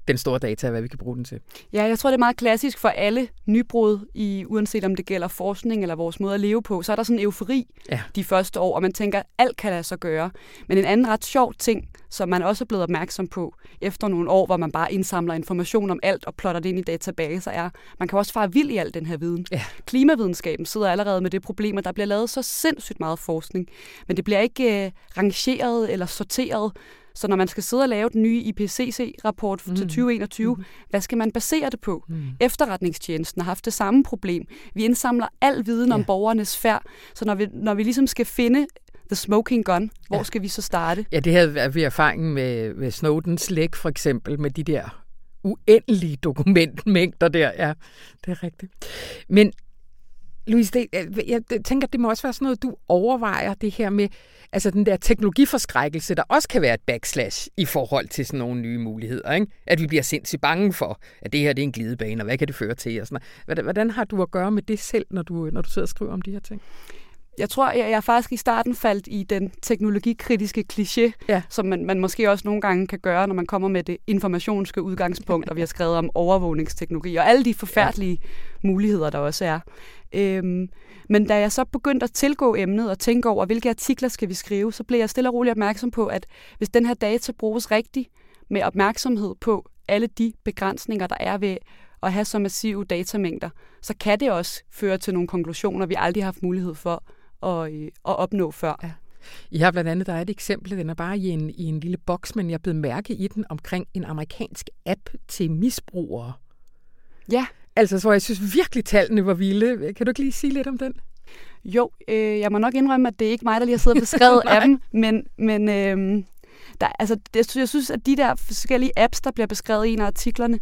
A: den store data, hvad vi kan bruge den til.
H: Ja, jeg tror, det er meget klassisk for alle nybrud, uanset om det gælder forskning eller vores måde at leve på. Så er der sådan en eufori de første år, og man tænker, at alt kan lade sig gøre. Men en anden ret sjov ting, som man også er blevet opmærksom på efter nogle år, hvor man bare indsamler information om alt og plotter det ind i databaser, er, man kan også fare vild i al den her viden. Ja. Klimavidenskaben sidder allerede med det problem, at der bliver lavet så sindssygt meget forskning, men det bliver ikke rangeret eller sorteret. Så når man skal sidde og lave den nye IPCC-rapport til 2021, hvad skal man basere det på? Efterretningstjenesten har haft det samme problem. Vi indsamler al viden om borgernes færd, så når vi ligesom skal finde the smoking gun, hvor skal vi så starte?
A: Ja, det havde vi erfaringen med Snowdens læk, for eksempel, med de der uendelige dokumentmængder der. Ja, det er rigtigt. Men Louise, jeg tænker, det må også være sådan noget, du overvejer det her med, altså den der teknologiforskrækkelse, der også kan være et backslash i forhold til sådan nogle nye muligheder, ikke? At vi bliver sindssygt bange for, at det her det er en glidebane, og hvad kan det føre til? Og sådan noget. Hvordan har du at gøre med det selv, når du sidder og skriver om de her ting?
H: Jeg tror, jeg faktisk i starten faldt i den teknologikritiske kliché, som man måske også nogle gange kan gøre, når man kommer med det informationske udgangspunkt, og vi har skrevet om overvågningsteknologi, og alle de forfærdelige muligheder, der også er. Men da jeg så begyndte at tilgå emnet og tænke over, hvilke artikler skal vi skrive, så blev jeg stille og roligt opmærksom på, at hvis den her data bruges rigtigt med opmærksomhed på alle de begrænsninger, der er ved at have så massive datamængder, så kan det også føre til nogle konklusioner, vi aldrig har haft mulighed for at opnå før. Ja.
A: I har blandt andet, der er et eksempel, den er bare i en lille boks, men jeg blev mærke i den omkring en amerikansk app til misbrugere. Ja. Altså, så jeg synes virkelig, tallene var vilde. Kan du ikke lige sige lidt om den?
H: Jo, jeg må nok indrømme, at det er ikke mig, der lige har siddet og beskrevet appen, men jeg synes, at de der forskellige apps, der bliver beskrevet i en af artiklerne,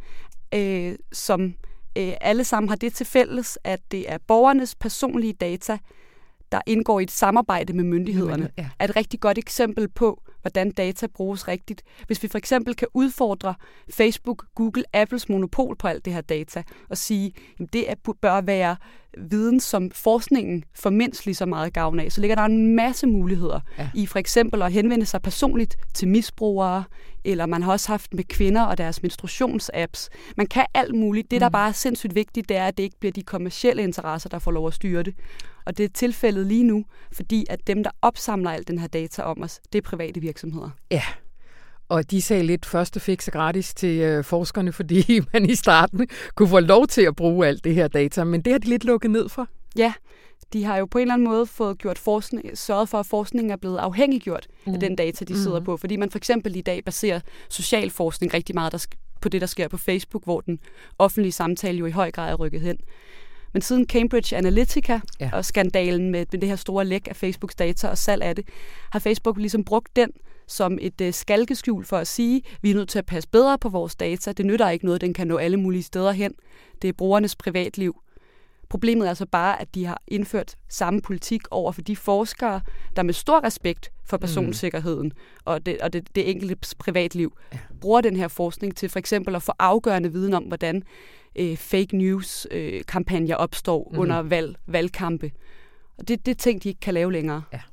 H: som alle sammen har det til fælles, at det er borgernes personlige data, der indgår i et samarbejde med myndighederne, er et rigtig godt eksempel på, hvordan data bruges rigtigt. Hvis vi for eksempel kan udfordre Facebook, Google, Apples monopol på alt det her data, og sige, at det bør være viden, som forskningen får mindst lige så meget gavn af, så ligger der en masse muligheder i for eksempel at henvende sig personligt til misbrugere, eller man har også haft med kvinder og deres menstruationsapps. Man kan alt muligt. Det, der bare er sindssygt vigtigt, det er, at det ikke bliver de kommercielle interesser, der får lov at styre det. Og det er tilfældet lige nu, fordi at dem, der opsamler al den her data om os, det er private virksomheder.
A: Ja, og de sagde lidt første fix gratis til forskerne, fordi man i starten kunne få lov til at bruge alt det her data, men det har de lidt lukket ned for.
H: Ja, de har jo på en eller anden måde fået sørget for, at forskningen er blevet afhængiggjort af den data, de sidder på, fordi man for eksempel i dag baserer social forskning rigtig meget på det, der sker på Facebook, hvor den offentlige samtale jo i høj grad er rykket hen. Men siden Cambridge Analytica og skandalen med det her store læk af Facebooks data og salg af det, har Facebook ligesom brugt den som et skalkeskjul for at sige, vi er nødt til at passe bedre på vores data. Det nytter ikke noget, den kan nå alle mulige steder hen. Det er brugernes privatliv. Problemet er så bare, at de har indført samme politik over for de forskere, der med stor respekt for personsikkerheden og det enkelte privatliv bruger den her forskning til for eksempel at få afgørende viden om, hvordan fake news-kampagner opstår under valgkampe. Og det er ting, de ikke kan lave længere. Ja.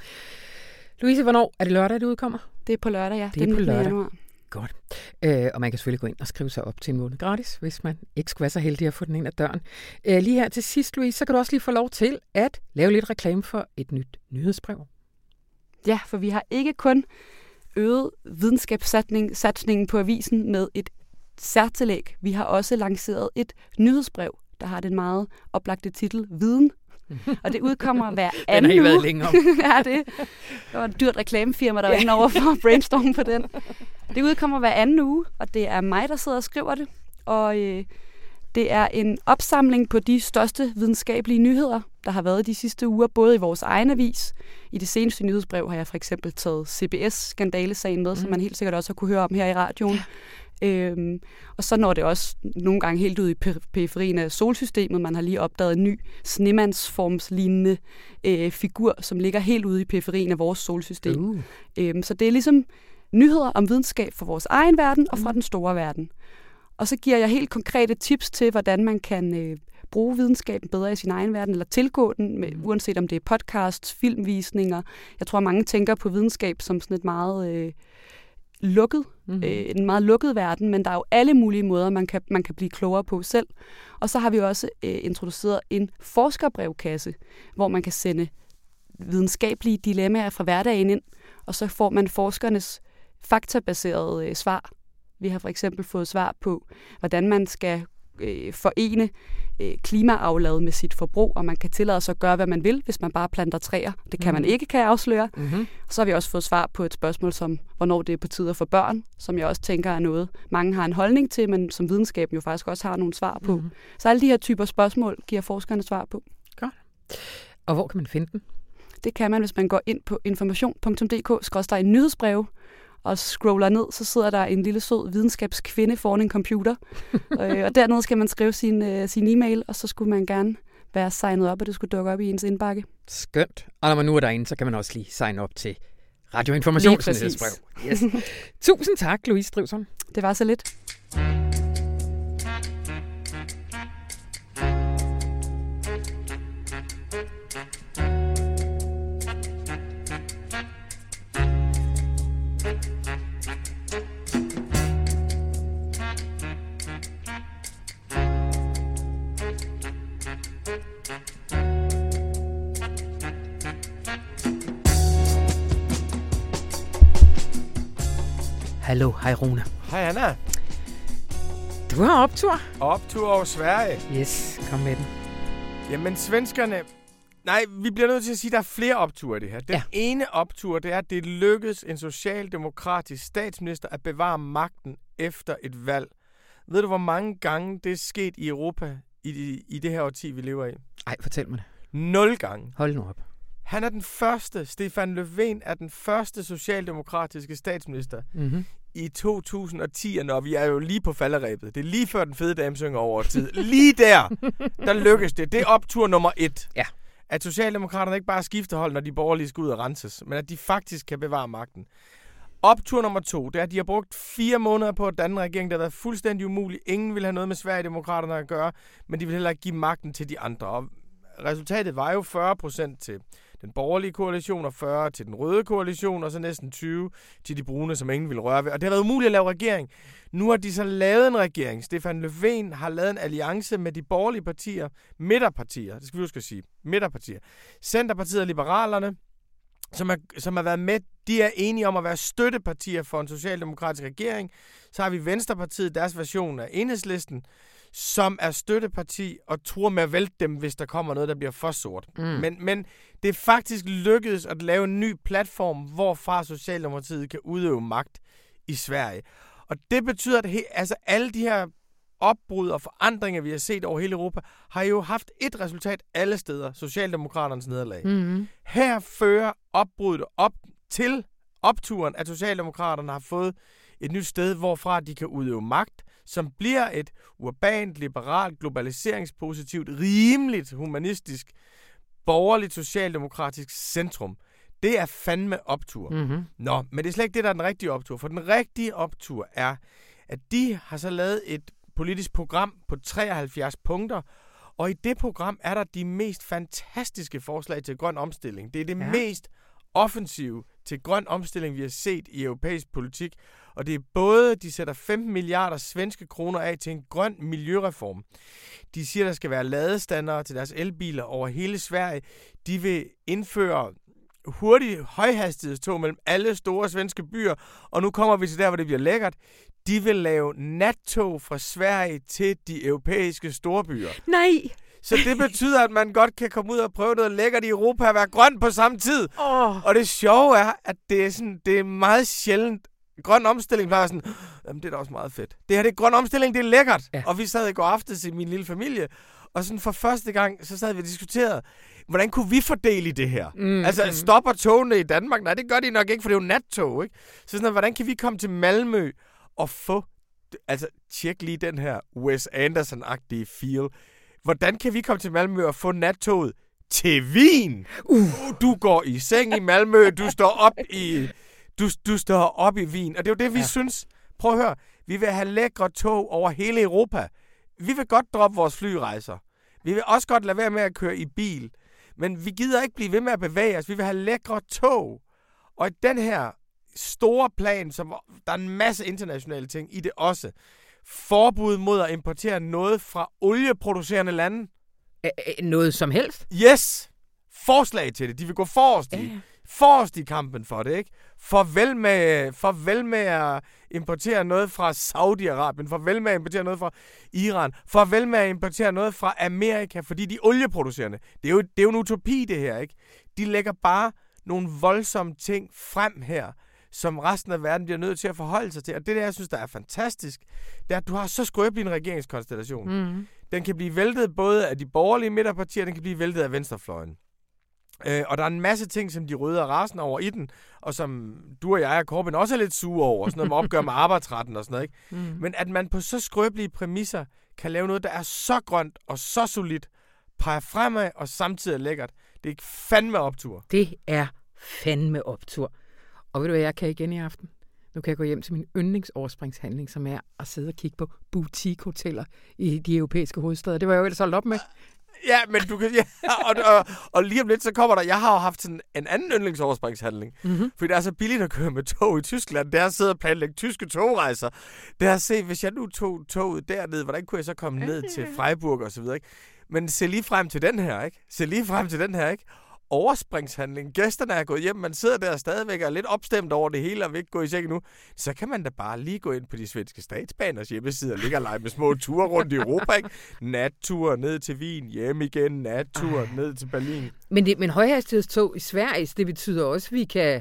A: Louise, hvornår er det lørdag, det udkommer?
H: Det er på lørdag, ja.
A: Det er på lørdag. Januar. Godt. Og man kan selvfølgelig gå ind og skrive sig op til en måned gratis, hvis man ikke skulle være så heldig at få den ind ad døren. Lige her til sidst, Louise, så kan du også lige få lov til at lave lidt reklame for et nyt nyhedsbrev. Ja, for vi har ikke kun øget videnskabssatsningen på avisen med et særtillæg. Vi har også lanceret et nyhedsbrev, der har den meget oplagte titel Viden. Og det udkommer hver anden uge. Den har I været længe om. Ja, det var et dyrt reklamefirma, der var inde over for at brainstorme på den. Det udkommer hver anden uge, og det er mig, der sidder og skriver det. Og det er en opsamling på de største videnskabelige nyheder, der har været de sidste uger, både i vores egen avis. I det seneste nyhedsbrev har jeg for eksempel taget CBS-skandalesagen med, som man helt sikkert også har kunne høre om her i radioen. Og så når det også nogle gange helt ud i periferien af solsystemet. Man har lige opdaget en ny snemandsformslignende figur, som ligger helt ude i periferien af vores solsystem. Så det er ligesom nyheder om videnskab fra vores egen verden og fra den store verden. Og så giver jeg helt konkrete tips til, hvordan man kan bruge videnskaben bedre i sin egen verden, eller tilgå den, uanset om det er podcasts, filmvisninger. Jeg tror, mange tænker på videnskab som sådan et meget
H: lukket, en meget lukket verden, men der er jo alle mulige måder, man kan blive klogere på selv. Og så har vi også introduceret en forskerbrevkasse, hvor man kan sende videnskabelige dilemmaer fra hverdagen ind, og så får man forskernes faktabaserede svar. Vi har for eksempel fået svar på, hvordan man skal forene klimaaflad med sit forbrug, og man kan tillade sig at gøre, hvad man vil, hvis man bare planter træer. Det kan man ikke, kan jeg afsløre. Så har vi også fået svar på et spørgsmål som, hvornår det er på tide at få børn, som jeg også tænker er noget, mange har en holdning til, men som videnskaben jo faktisk også har nogle svar på. Så alle de her typer spørgsmål giver forskerne svar på.
A: Godt. Og hvor kan man finde den?
H: Det kan man, hvis man går ind på information.dk/nyhedsbreve, og scroller ned, så sidder der en lille sød videnskabskvinde foran en computer. Og dernede skal man skrive sin e-mail, og så skulle man gerne være signet op, og det skulle dukke op i ens indbakke.
A: Skønt. Og når man nu er derinde, så kan man også lige signe op til Radioinformations nyhedsbrev. Yes. Tusind tak, Louise Drivsson.
H: Det var så lidt.
A: Hallo, hej Rune.
I: Hej Anna.
A: Du har optur.
I: Optur over Sverige.
A: Yes, kom med den.
I: Jamen svenskerne... Nej, vi bliver nødt til at sige, at der er flere opture i det her. Den ene optur, det er, at det lykkedes en socialdemokratisk statsminister at bevare magten efter et valg. Ved du, hvor mange gange det er sket i Europa i det her årti, vi lever i?
A: Ej, fortæl mig det.
I: 0 gange.
A: Hold nu op.
I: Han er den første, Stefan Löfven er den første socialdemokratiske statsminister i 2010'erne, og vi er jo lige på falderebet. Det er lige før den fede dame synger over tid. Lige der lykkes det. Det er optur nummer 1.
A: Ja.
I: At socialdemokraterne ikke bare skifter hold, når de borgerlige skal ud og renses, men at de faktisk kan bevare magten. Optur nummer 2, det er, at de har brugt 4 måneder på at danne en regering, der har været fuldstændig umulig. Ingen vil have noget med Sverigedemokraterne at gøre, men de vil heller ikke give magten til de andre. Og resultatet var jo 40% til den borgerlige koalition, og 40% til den røde koalition, og så næsten 20% til de brune, som ingen ville røre ved. Og det har været umuligt at lave regering. Nu har de så lavet en regering. Stefan Löfven har lavet en alliance med de borgerlige partier, midterpartier, det skal vi huske at sige, midterpartier. Centerpartiet og Liberalerne, som har været med, de er enige om at være støttepartier for en socialdemokratisk regering. Så har vi Venstrepartiet, deres version af Enhedslisten, som er støtteparti og tror med at vælte dem, hvis der kommer noget, der bliver for sort. Men det er faktisk lykkedes at lave en ny platform, hvorfra Socialdemokratiet kan udøve magt i Sverige. Og det betyder, at alle de her opbrud og forandringer, vi har set over hele Europa, har jo haft et resultat alle steder, Socialdemokraternes nederlag. Her fører opbruddet op til opturen, at Socialdemokraterne har fået et nyt sted, hvorfra de kan udøve magt, som bliver et urbant, liberalt, globaliseringspositivt, rimeligt, humanistisk, borgerligt, socialdemokratisk centrum. Det er fandme optur. Nå, men det er slet ikke det, der er den rigtige optur. For den rigtige optur er, at de har så lavet et politisk program på 73 punkter, og i det program er der de mest fantastiske forslag til grøn omstilling. Det er det mest offensive til grøn omstilling, vi har set i europæisk politik. Og det er både, de sætter 15 milliarder svenske kroner af til en grøn miljøreform. De siger, der skal være ladestandere til deres elbiler over hele Sverige. De vil indføre hurtige højhastighedstog mellem alle store svenske byer. Og nu kommer vi til der, hvor det bliver lækkert. De vil lave nattog fra Sverige til de europæiske storbyer.
A: Nej!
I: Så det betyder, at man godt kan komme ud og prøve noget lækkert i Europa og være grøn på samme tid. Og det sjove er, at det er meget sjældent. Grøn omstilling plejer sådan, jamen det er da også meget fedt. Det her, det er grøn omstilling, det er lækkert. Ja. Og vi sad i går aftes i min lille familie, og sådan for første gang, så sad vi og diskuterede, hvordan kunne vi fordele i det her? Altså, stopper togene i Danmark? Nej, det gør de nok ikke, for det er jo nattog, ikke? Så sådan, hvordan kan vi komme til Malmø og få, altså tjek lige den her Wes Anderson-agtige feel. Hvordan kan vi komme til Malmø og få nattoget til Wien? Du går i seng i Malmø, du står op i... Du står op i Wien, og det er jo det, vi synes. Prøv at høre, vi vil have lækre tog over hele Europa. Vi vil godt droppe vores flyrejser. Vi vil også godt lade være med at køre i bil. Men vi gider ikke blive ved med at bevæge os. Vi vil have lækre tog. Og i den her store plan, som der er en masse internationale ting i det også. Forbud mod at importere noget fra olieproducerende lande.
A: Noget som helst?
I: Yes! Forslag til det. De vil gå forrest i kampen for det, ikke? Farvel med at importere noget fra Saudi-Arabien. Farvel med at importere noget fra Iran. Farvel med at importere noget fra Amerika, fordi de er olieproducerende. Det er jo en utopi, det her, ikke? De lægger bare nogle voldsomme ting frem her, som resten af verden bliver nødt til at forholde sig til. Og det der, jeg synes, der er fantastisk, det er, at du har så skrøbelig en regeringskonstellation. Mm. Den kan blive væltet både af de borgerlige midterpartier, den kan blive væltet af venstrefløjen. Og der er en masse ting, som de røde er rasende over i den, og som du og jeg og Corbyn også er lidt sure over, sådan noget med opgør med arbejdsretten og sådan noget, ikke? Mm. Men at man på så skrøbelige præmisser kan lave noget, der er så grønt og så solidt, peger fremad og samtidig er lækkert. Det er fandme optur.
A: Det er fandme optur. Og ved du hvad, jeg kan igen i aften? Nu kan jeg gå hjem til min yndlingsoverspringshandling, som er at sidde og kigge på boutique-hoteller i de europæiske hovedsteder. Det var jeg jo ellers holdt op med.
I: Ja, men du kan... Ja, og lige om lidt, så kommer der... Jeg har jo haft sådan en anden yndlingsoverspringshandling. Mm-hmm. Fordi det er så billigt at køre med tog i Tyskland. Det er at sidde og planlægge tyske togrejser. Det er at se, hvis jeg nu tog toget dernede, hvordan kunne jeg så komme ned til Freiburg og så videre, ikke? Men se lige frem til den her, ikke? Overspringshandling. Gæsterne er gået hjem, man sidder der stadigvæk og er lidt opstemt over det hele og vil ikke gå i seng nu, så kan man da bare lige gå ind på de svenske statsbaners hjemmeside og ligge og lege med små ture rundt i Europa, ikke? Nattur ned til Wien, hjem igen, nattur ned til Berlin.
A: Men højhastighedstog i Sverige, det betyder også, at vi kan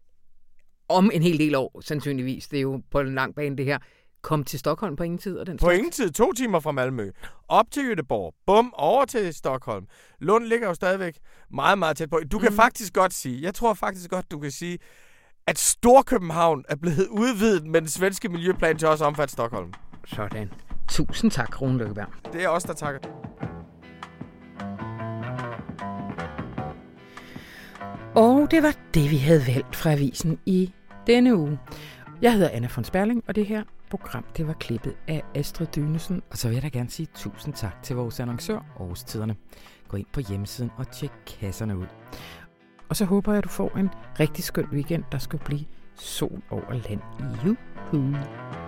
A: om en hel del år, sandsynligvis, det er jo på en lang bane det her, komme til Stockholm på ingen tid. Og den
I: på ingen tid, 2 timer fra Malmø. Op til Göteborg. Bum, over til Stockholm. Lund ligger jo stadigvæk meget, meget tæt på. Du kan faktisk godt sige, jeg tror faktisk godt, du kan sige, at Storkøbenhavn er blevet udvidet med den svenske miljøplan til også at omfatte Stockholm.
A: Sådan. Tusind tak, Rune Lykkeberg.
I: Det er os, der takker.
A: Og det var det, vi havde valgt fra avisen i denne uge. Jeg hedder Anna von Sperling, og det her program, det var klippet af Astrid Dynesen. Og så vil jeg da gerne sige tusind tak til vores annoncør, Årstiderne. Gå ind på hjemmesiden og tjek kasserne ud. Og så håber jeg, at du får en rigtig skøn weekend, der skal blive sol over land. Juhu!